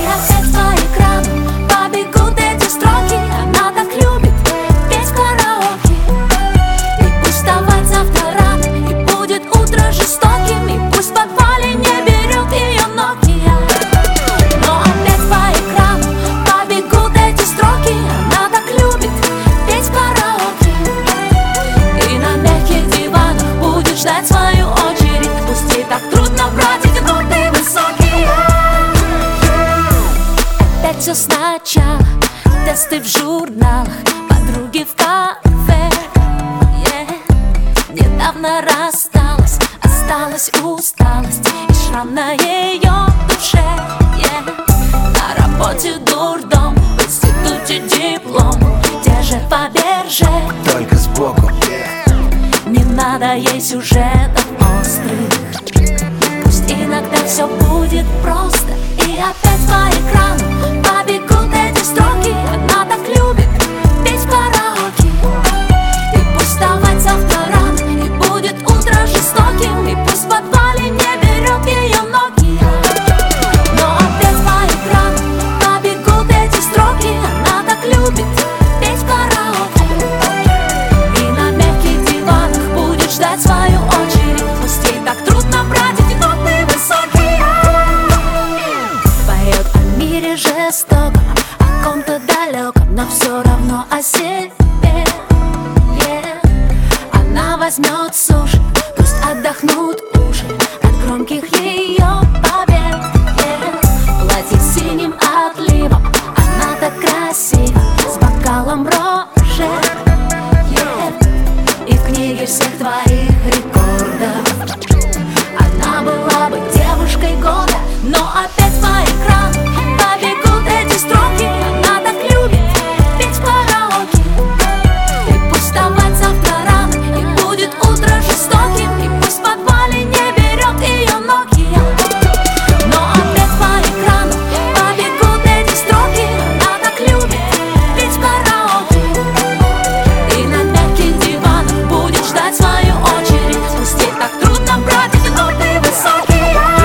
опять по экрану побегут эти строки. Она так любит петь караоке. И пусть вставать завтра рано, и будет утро жестоким, и пусть в подвале не берет ее Nokia. Но опять по экрану побегут эти строки. Она так любит петь караоке. И на мягких диванах будет ждать свою очередь. Пусть ей так трудно брать эти ноты высокие. Опять все сначала, тесты в журналах, подруги в кафе. Недавно рассталась, осталась усталость и шрам на ее душе. На работе дурдом, в институте диплом, те же Фаберже, только сбоку. не надо ей сюжетов острых. Пусть иногда все будет просто. И опять по экрану побегут эти строки. Она так любит петь караоке. И пусть вставать завтра рано, и будет утро жестоким, и пусть в подвале не берет ее Nokia. Но опять по экрану побегут эти строки. Она так любит петь караоке. И на мягких диванах будет ждать свою очередь. Пусть ей так трудно брать эти ноты высокие. Поет о мире жестоком, о ком-то далеком, но все равно о себе. Она возьмет суши, пусть отдохнут уши от громких ее побед. Платье синим отливом, она так красива, с бокалом роже. И в книге всех твоих рекордов она была бы девушкой года. Но опять по экрану побегут эти строки. Она так любит петь караоке. И пусть вставать завтра рано, и будет утро жестоким, и пусть в подвале не берет ее Nokia. Но опять по экрану побегут эти строки. Она так любит петь караоке. И на мягких диванах будет ждать свою очередь. Пусть ей так трудно брать эти ноты высокие.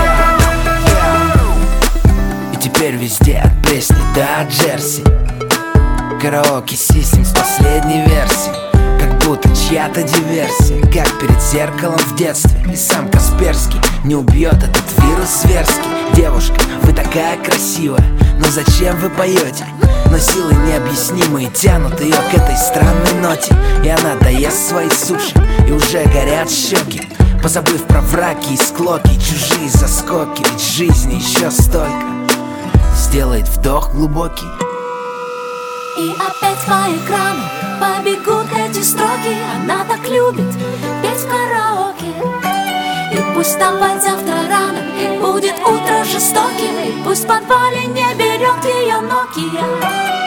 И теперь везде от Пресни до Джерси караоке систем с последней версией. Как будто чья-то диверсия, как перед зеркалом в детстве. И сам Касперский не убьет этот вирус зверский. Девушка, вы такая красивая, но зачем вы поете? Но силы необъяснимые тянут ее к этой странной ноте. И она доест свои суши, и уже горят щеки, позабыв про враки и склоки, чужие заскоки. Ведь жизни еще столько. Сделает вдох глубокий. И опять по экрану побегут эти строки. Она так любит петь караоке. И пусть вставать завтра рано, и будет утро жестоким, и пусть в подвале не берет ее Nokia.